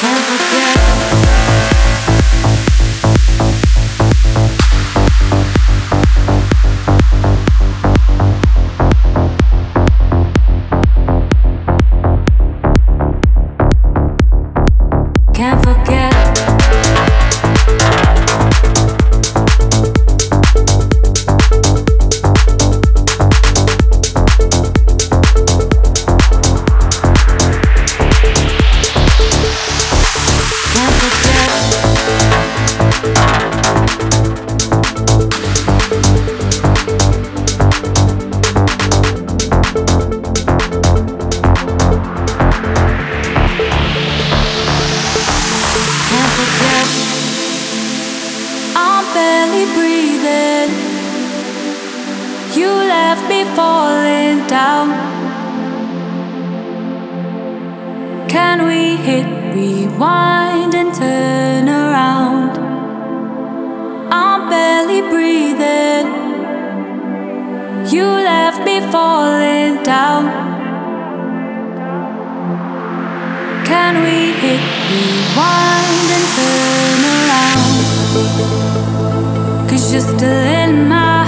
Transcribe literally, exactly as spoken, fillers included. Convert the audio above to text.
Can't forget. Can't forget. I'm barely breathing. You left me falling down. Can we hit rewind and turn around? I'm barely breathing. You left me falling down. Can we hit rewind and turn around? 'Cause you're still in my